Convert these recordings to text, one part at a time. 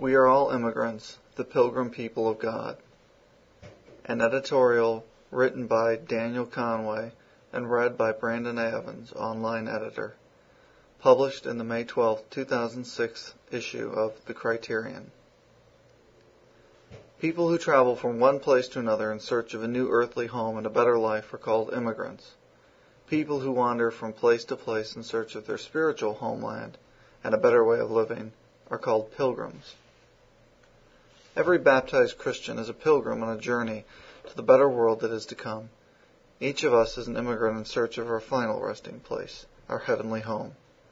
We are all immigrants, the pilgrim people of God. An editorial written by Daniel Conway and read by Brandon Evans, online editor. Published in the May 12, 2006 issue of The Criterion. People who travel from one place to another in search of a new earthly home and a better life are called immigrants. People who wander from place to place in search of their spiritual homeland and a better way of living are called pilgrims. Every baptized Christian is a pilgrim on a journey to the better world that is to come. Each of us is an immigrant in search of our final resting place, our heavenly home.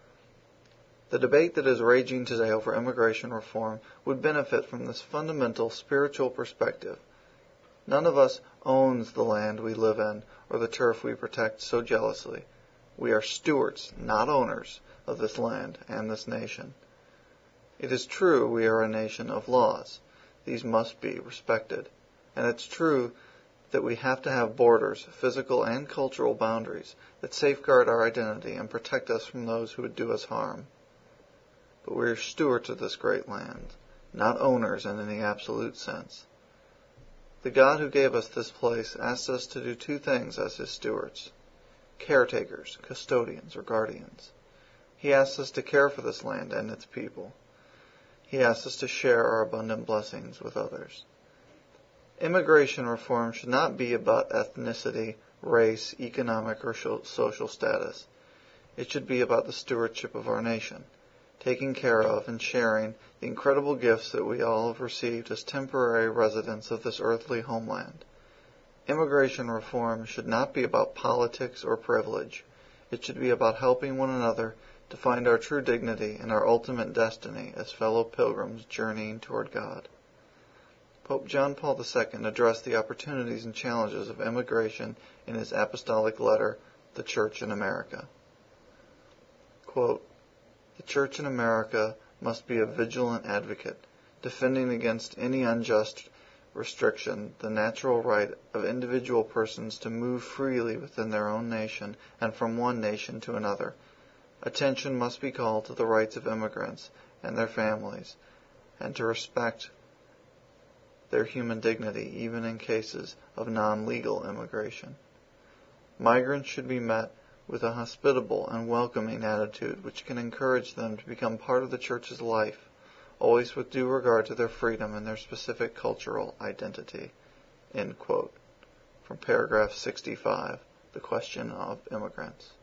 The debate that is raging today over immigration reform would benefit from this fundamental spiritual perspective. None of us owns the land we live in or the turf we protect so jealously. We are stewards, not owners, of this land and this nation. It is true we are a nation of laws. These must be respected. And it's true that we have to have borders, physical and cultural boundaries, that safeguard our identity and protect us from those who would do us harm. But we are stewards of this great land, not owners in any absolute sense. The God who gave us this place asks us to do two things as His stewards: caretakers, custodians, or guardians. He asks us to care for this land and its people. He asks us to share our abundant blessings with others. Immigration reform should not be about ethnicity, race, economic, or social status. It should be about the stewardship of our nation, taking care of and sharing the incredible gifts that we all have received as temporary residents of this earthly homeland. Immigration reform should not be about politics or privilege. It should be about helping one another to find our true dignity and our ultimate destiny as fellow pilgrims journeying toward God. Pope John Paul II addressed the opportunities and challenges of immigration in his apostolic letter, The Church in America. Quote, "The Church in America must be a vigilant advocate, defending against any unjust restriction the natural right of individual persons to move freely within their own nation and from one nation to another. Attention must be called to the rights of immigrants and their families, and to respect their human dignity even in cases of non-legal immigration. Migrants should be met with a hospitable and welcoming attitude which can encourage them to become part of the Church's life, always with due regard to their freedom and their specific cultural identity." End quote. From paragraph 65, The Question of Immigrants.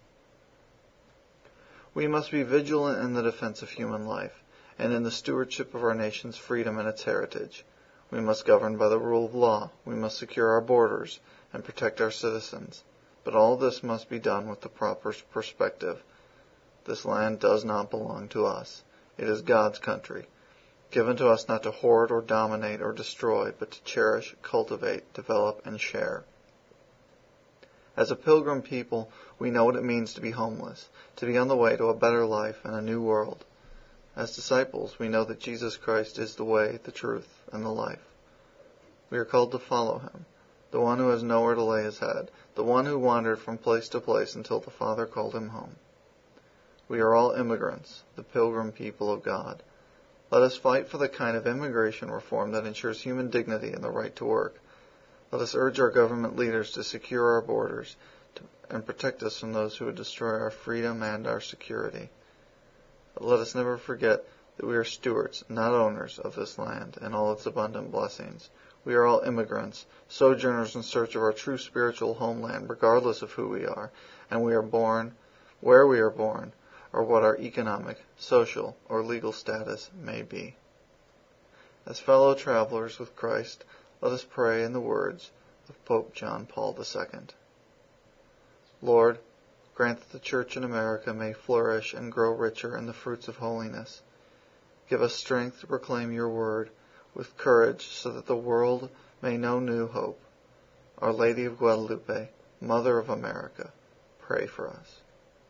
We must be vigilant in the defense of human life and in the stewardship of our nation's freedom and its heritage. We must govern by the rule of law. We must secure our borders and protect our citizens. But all this must be done with the proper perspective. This land does not belong to us. It is God's country, given to us not to hoard or dominate or destroy, but to cherish, cultivate, develop, and share. As a pilgrim people, we know what it means to be homeless, to be on the way to a better life and a new world. As disciples, we know that Jesus Christ is the way, the truth, and the life. We are called to follow Him, the one who has nowhere to lay his head, the one who wandered from place to place until the Father called him home. We are all immigrants, the pilgrim people of God. Let us fight for the kind of immigration reform that ensures human dignity and the right to work. Let us urge our government leaders to secure our borders and protect us from those who would destroy our freedom and our security. But let us never forget that we are stewards, not owners, of this land and all its abundant blessings. We are all immigrants, sojourners in search of our true spiritual homeland, regardless of who we are, and we are born, where we are born, or what our economic, social, or legal status may be. As fellow travelers with Christ, let us pray in the words of Pope John Paul II. Lord, grant that the Church in America may flourish and grow richer in the fruits of holiness. Give us strength to proclaim your word with courage so that the world may know new hope. Our Lady of Guadalupe, Mother of America, pray for us.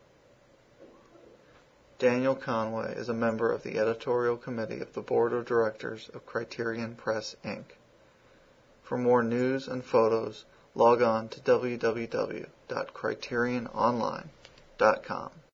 Daniel Conway is a member of the editorial committee of the Board of Directors of Criterion Press, Inc. For more news and photos, log on to www.criteriononline.com.